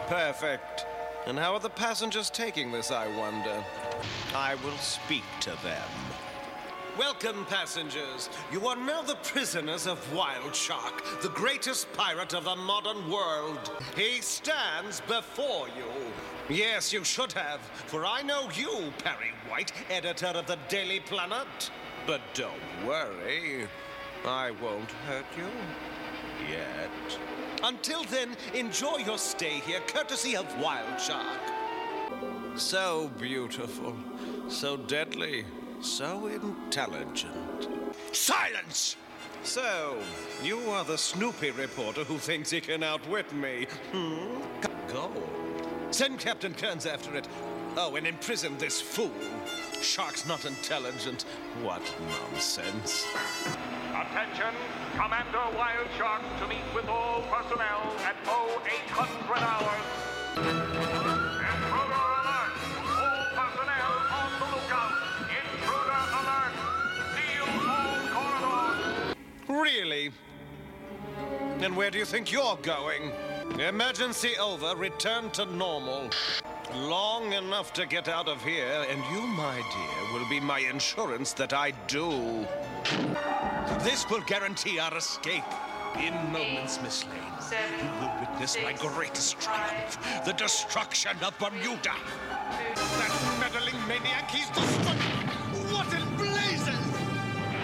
Perfect. And how are the passengers taking this, I wonder? I will speak to them. Welcome, passengers. You are now the prisoners of Wild Shark, the greatest pirate of the modern world. He stands before you. Yes, you should have, for I know you, Perry White, editor of the Daily Planet. But don't worry, I won't hurt you. Yet. Until then, enjoy your stay here, courtesy of Wild Shark. So beautiful, so deadly, so intelligent. Silence! So, you are the Snoopy reporter who thinks he can outwit me. Go. Send Captain Kearns after it. Oh, and imprison this fool. Shark's not intelligent. What nonsense. Attention, Commander Wild Shark to meet with all personnel at 0800 hours. Intruder alert! All personnel on the lookout! Intruder alert! Seal all corridors! Really? And where do you think you're going? Emergency over, return to normal. Long enough to get out of here, and you, my dear, will be my insurance that I do. This will guarantee our escape. In moments, Miss Lane, you will witness my greatest triumph, the destruction of Bermuda. That meddling maniac, he's destroyed. What in blazes?